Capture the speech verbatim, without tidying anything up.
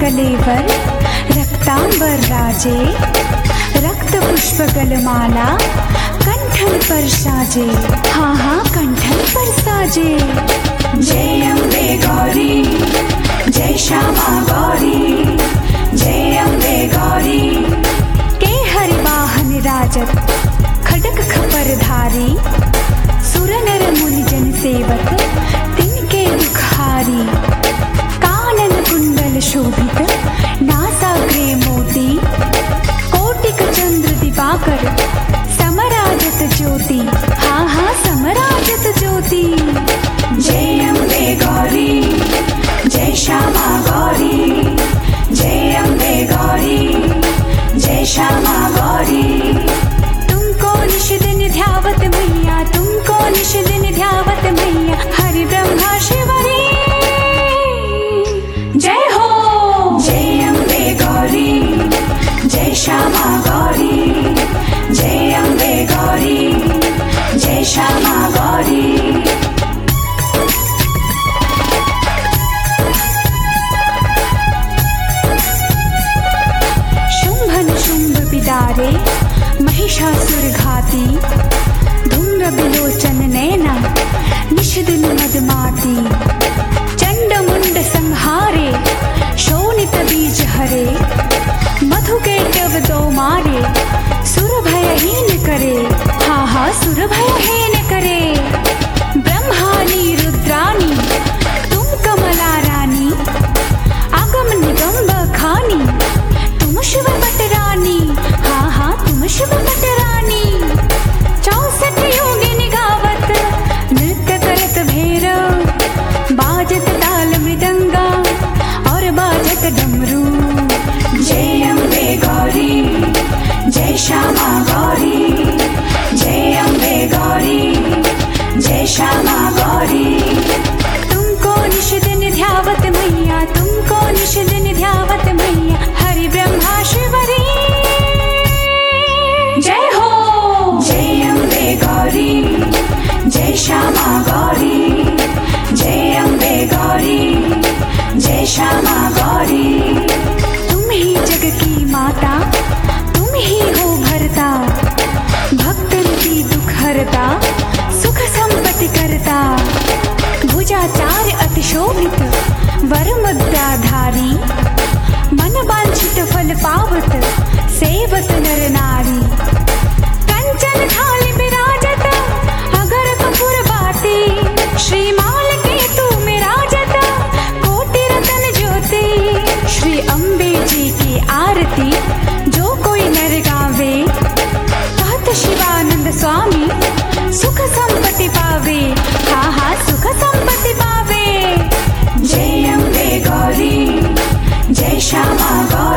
कलेवर रक्तांबर राजे, रक्त पुष्पगलमाला कंठन पर साजे, हाँ हाँ कंठन पर साजे। जय अम्बे गौरी, जय श्यामा गौरी, जय अम्बे गौरी। के हरि वाहन राजत खडक खपर धारी, सुर नर मुनि जन सेवक तिनके दुखारी। कानन कुंडल शोभित नासाग्रे मोती, कोटिक चंद्र दिवाकर समराजत ज्योति, हाँ हाँ समराजत ज्योति। जय अम्बे गौरी, जय श्यामा गौरी, जय अम्बे गौरी, जय श्यामा गौरी। तुमको निश दिन ध्यावत मैया, तुमको निश दिन ध्यावत मैया, हरि ब्रह्मा शिवरी जय हो। जय अम्बे गौरी, जय श्यामा गौरी, जय अम्बे गौरी, जय श्यामा गौरी। शुंभन शुंभ बिदारे महिषासुर घाती, धूम्र बिलोचन नैना निषदिन मदमाती। चंड मुंड संहारे शोणित बीज हरे, मधु के टव दो मारे, सुर भयहीन करे, हाँ हाँ सुर भयहीन करे। ब्रह्मानी रुद्रानी तुम कमला रानी, आगम निगम बखानी तुम शिव पटरानी, हाँ हाँ तुम शिव पटरानी। चौसठ योगिनी गावत नृत्य करत भैरव, बाजत ताल मृदंगा और बाजत डमरू। जय अम्बे गौरी, जय श्यामा गौरी, जय अम्बे गौरी, जय श्यामा गौरी। तुमको निश दिन ध्यावत मैया, तुमको निश दिन ध्यावत मैया, हरि ब्रह्मा शिवरी जय हो। जय अम्बे गौरी, जय श्यामा गौरी, जय अम्बे गौरी, जय श्यामा गौरी। तुम ही जग की माता, तुम ही हो भरता, भक्तन की दुख हरता, सुख संपत्ति करता। भुजाचार अति शोभित वर मुद्राधारी, मन वांछित फल पावत सेवत नर नारी। कंचन थाल विराजत अगर कपूर बाती, श्रीमाल के तू विराजत कोटि रतन ज्योति। श्री अम्बे जी की आरती जो कोई नर गावे, कहत शिवानंद स्वामी सुख संपत्ति पावे, हाँ हाँ सुख संपत्ति पावे। जय अम्बे गौरी, जय श्यामा गौरी।